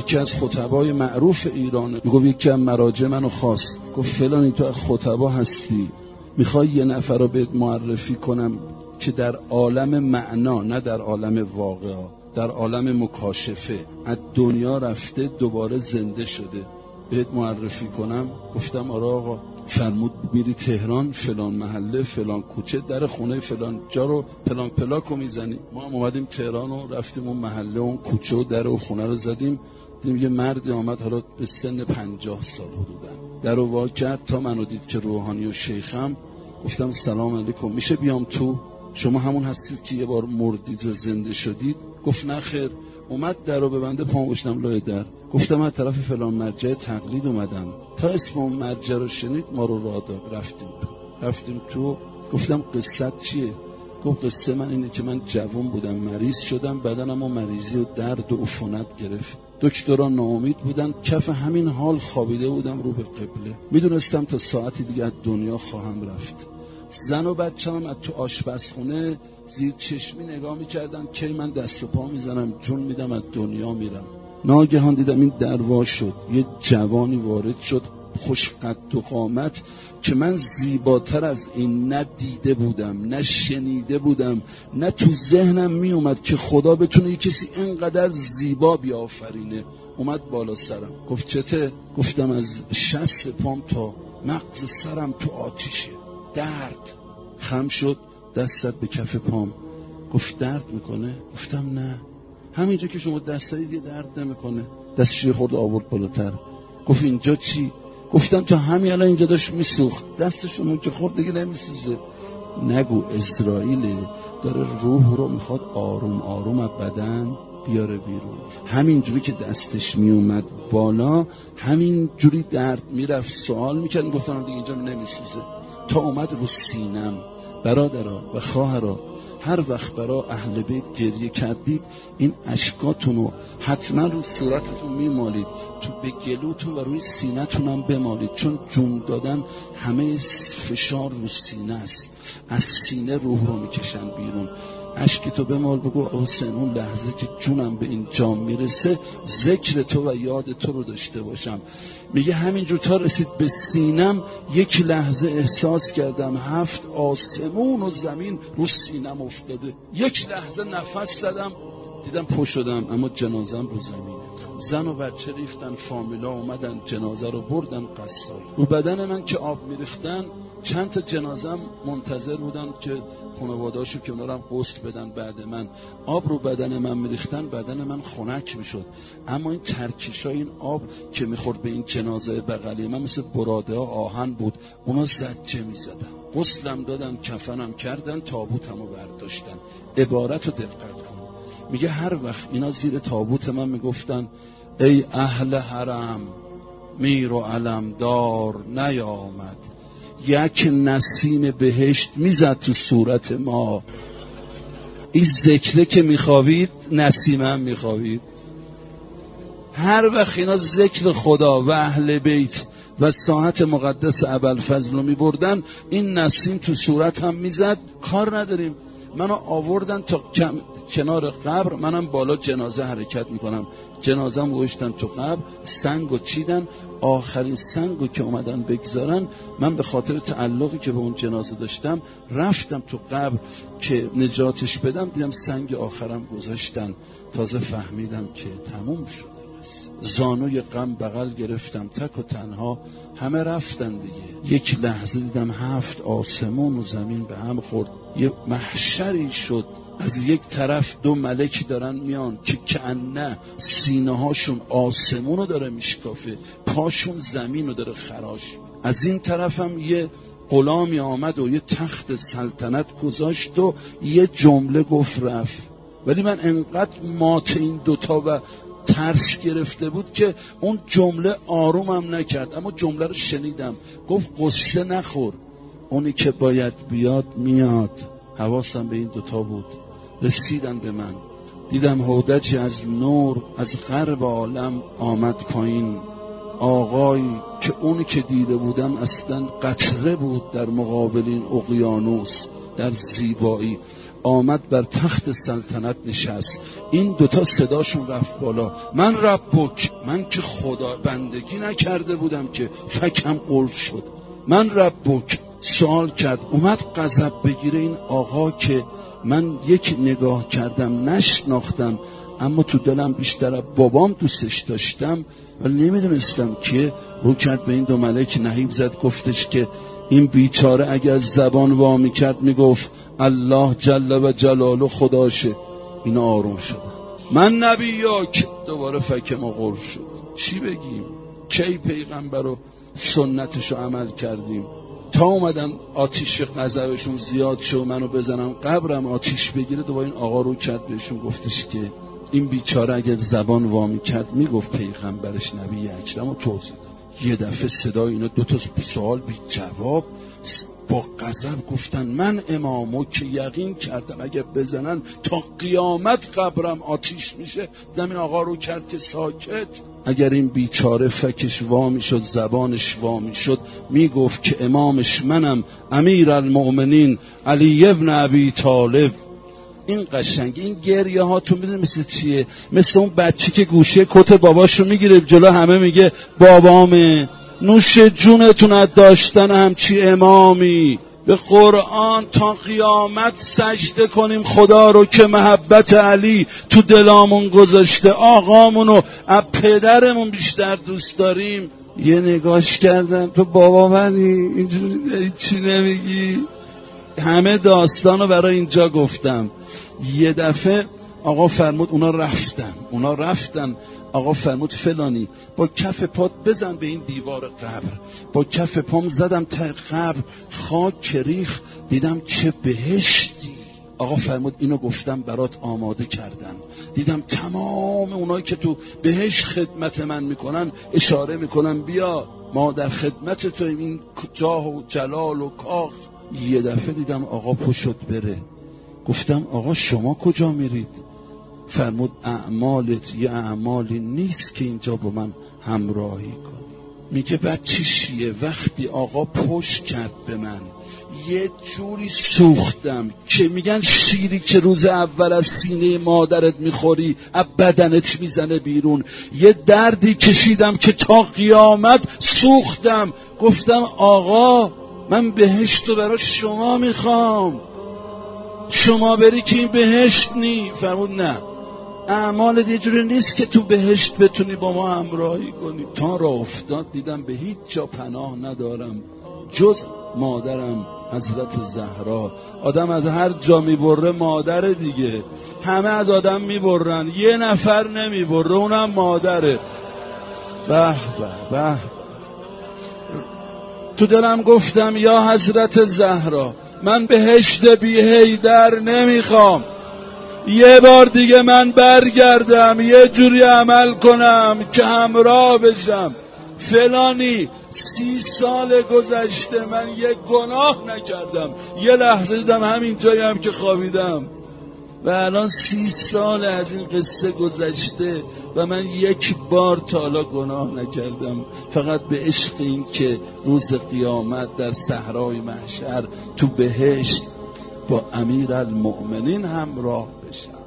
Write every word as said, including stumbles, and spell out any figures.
یکی از خطبای معروف ایرانه، میگه یکی از مراجع منو خواست، گفت فلانی تو از خطبا هستی، میخوای یه نفر رو بهت معرفی کنم که در عالم معنا نه در عالم واقع، در عالم مکاشفه از دنیا رفته دوباره زنده شده، بهت معرفی کنم؟ گفتم آره آقا. فرمود میری تهران فلان محله فلان کوچه در خونه فلان جا رو پلان پلاکو میزنی. ما هم اومدیم تهران و رفتیم اون محله اون کوچه و در و خونه رو زدیم، دیدیم یه مردی آمد حالا به سن پنجاه سال حدوداً، در رو وا کرد تا منو دید که روحانی و شیخم. گفتم سلام علیکم، میشه بیام تو؟ شما همون هستید که یه بار مردید و زنده شدید؟ گفت نه خیر. اومد در رو ببنده، پام گشتم لای در، گفتم از طرف فلان مرجع تقلید اومدم. تا اسم اون مرجع رو شنید ما رو راه داد، رفتیم تو. رفتیم تو گفتم قصت چیه؟ گفت قصه من اینه که من جوان بودم، مریض شدم، بدنم و مریضی و درد و عفونت گرفت، دکترها ناامید بودن، کف همین حال خوابیده بودم رو به قبله، میدونستم تا ساعتی دیگه از دنیا خواهم رفت. زن و بچه‌م از تو آشپزخونه زیر چشمی نگاه می‌کردن که من دست و پا میزنم، جون میدم از دنیا میرم. ناگهان دیدم این در وا شد، یه جوانی وارد شد خوش قد و قامت که من زیباتر از این نه دیده بودم نه شنیده بودم، نه تو ذهنم می اومد که خدا بتونه یه کسی اینقدر زیبا بیافرینه. اومد بالا سرم، گفت چته؟ گفتم از شست پام تا مغز سرم تو آتیشه، درد. خم شد، دستت به کف پام، گفت درد میکنه؟ گفتم نه، همینجا که شما دست دادید یه درد نمیکنه. دستش یه خورده آورد بالاتر، گفت اینجا چی؟ گفتم تا همین الان اینجا داشت میسوخت، دستشون که خورد دیگه نمیسوزه. نگو اسرائیل داره روح رو میخواد آروم آروم از بدن بیاره بیرون. همین جوری که دستش میومد بالا همین جوری درد میرفت، سوال میکرد، گفتم دیگه اینجا نمیسوزه. تا اومد رو سینم. برادرها و خواهرها، هر وقت برای اهل بیت گریه کردید این اشکاتونو حتما رو صورتتون میمالید، تو به گلوتون و روی سینه‌تون هم بمالید، چون جون دادن همه فشار رو سینه است، از سینه روح رو میکشن بیرون. اشک تو بمال، بگو حسین اون لحظه که جونم به این جام میرسه ذکر تو و یاد تو رو داشته باشم. میگه همینجور تا رسید به سینم یک لحظه احساس کردم هفت آسمون و زمین رو سینم افتاده. یک لحظه نفس زدم دیدم پشت شدم، اما جنازم رو زمینه. زن و بچه ریختن، فامیلا اومدن جنازه رو بردن قصال. رو بدن من که آب میریختن چند تا جنازم منتظر بودن که خانواده‌هاشو که اونا رو هم غسل بدن. بعد من آب رو بدن من میریختن، بدن من خنک میشد، اما این ترکیشای این آب که میخورد به این جنازه بغلی من مثل براده ها آهن بود، اونا زجه میزدن. غسلم دادن، کفنم کردن، تابوتمو برداشتن. عبارت رو دقت کن، میگه هر وقت اینا زیر تابوت من میگفتن ای اهل حرم میر و علم دار نیامد، یک نسیم بهشت میزد تو صورت ما. این ذکره که میخوابید نسیم هم میخوابید. هر وقت اینا ذکر خدا و اهل بیت و ساحت مقدس ابوالفضل رو میبردن، این نسیم تو صورت هم میزد. کار نداریم، منو آوردن تا کنار قبر، منم بالا جنازه حرکت میکنم، جنازم گوشتن تو قبر، سنگو چیدن. آخرین سنگو که اومدن بگذارن، من به خاطر تعلقی که به اون جنازه داشتم رفتم تو قبر که نجاتش بدم، دیدم سنگ آخرم گذاشتن. تازه فهمیدم که تموم شده. زانوی غم بغل گرفتم، تک و تنها همه رفتن دیگه. یک لحظه دیدم هفت آسمون و زمین به هم خورد، یه محشری شد. از یک طرف دو ملک دارن میان که کأنه سینه هاشون آسمون رو داره میشکافه، پاشون زمین رو داره خراش. از این طرف هم یه غلامی آمد و یه تخت سلطنت گذاشت و یه جمله گفت رفت. ولی من انقدر مات این دوتا و ترس گرفته بود که اون جمله آرومم نکرد، اما جمله رو شنیدم. گفت قصه نخور، اونی که باید بیاد میاد. حواسم به این دوتا بود. رسیدن به من، دیدم هودجی از نور از غرب عالم آمد پایین. آقایی که اونی که دیده بودم اصلا قطره بود در مقابل این اقیانوس در زیبایی. آمد بر تخت سلطنت نشست. این دوتا صداشون رفت بالا. من ربک، من که خدا بندگی نکرده بودم که فکم قلف شد. من ربک. سوال کرد، اومد غضب بگیره این آقا که من یک نگاه کردم نشناختم، اما تو دلم بیشتر بابام دوستش داشتم ولی نمیدونستم که. رو کرد به این دو ملک نهیب زد، گفتش که این بیچاره اگه از زبان وا میکرد میگفت الله جل و جلاله خداشه. اینا آروم شد. من نبیاک. دوباره فکم قلف شد. چی بگیم؟ کی پیغمبر و سنتشو عمل کردیم؟ تا اومدن آتیش غضبشون زیاد شد منو بزنن قبرم آتیش بگیره. دوباره این آقا رو کرد بهشون گفتش که این بیچاره اگه زبان وامی کرد میگفت پیغمبرش نبی اکرم و توضیح داد. یه دفعه صدای اینا دوتا سوال بی جواب با غضب گفتن من امامو که یقین کردم اگه بزنن تا قیامت قبرم آتیش میشه. دم این آقا رو کرد که ساکت. اگر این بیچاره فکش وامی شد زبانش وامی شد میگفت که امامش منم، امیر المؤمنین علی ابن ابی طالب. این قشنگ این گریه ها تو میدونی مثل چیه؟ مثل اون بچه که گوشه کت باباشو میگیره جلو همه میگه بابامه. نوش جونتون از داشتن همچی امامی. به قرآن تا قیامت سجده کنیم خدا رو که محبت علی تو دلامون گذاشته، آقامونو از پدرمون بیشتر دوست داریم. یه نگاش کردم تو بابا منی اینجوری چی نمیگی؟ همه داستانو برای اینجا گفتم. یه دفعه آقا فرمود اونا رفتن اونا رفتن آقا فرمود فلانی با کف پات بزن به این دیوار قبر. با کف پام زدم تا قبر، خاک ریخ، دیدم چه بهشتی. آقا فرمود اینو گفتم برات آماده کردن. دیدم تمام اونایی که تو بهشت خدمت من میکنن اشاره میکنن بیا ما در خدمت تو، این جاه و جلال و کاخ. یه دفعه دیدم آقا پشت بره. گفتم آقا شما کجا میرید؟ فرمود اعمالت یه اعمالی نیست که اینجا با من همراهی کنی. میگه بعد چی شیه؟ وقتی آقا پشت کرد به من یه جوری سوختم که میگن شیری که روز اول از سینه مادرت میخوری از بدنت میزنه بیرون. یه دردی کشیدم که تا قیامت سوختم. گفتم آقا من بهشت رو برای شما میخوام، شما بری که این بهشت نی. فرمود نه اعمال یه جوری نیست که تو بهشت بتونی با ما همراهی کنی. تا را افتاد دیدم به هیچ جا پناه ندارم جز مادرم حضرت زهرا. آدم از هر جا میبره مادر دیگه. همه از آدم میبرن یه نفر نمیبره اونم مادره. به به به. تو دلم گفتم یا حضرت زهرا من بهشت بی حیدر نمیخوام، یه بار دیگه من برگردم یه جوری عمل کنم که همراه بشم. فلانی سی سال گذشته من یه گناه نکردم، یه لحظه دیدم همین جایی هم که خوابیدم و الان سی سال از این قصه گذشته و من یک بار تا حالا گناه نکردم، فقط به عشق این که روز قیامت در صحرای محشر تو بهشت با امیر المؤمنین همراه بشم.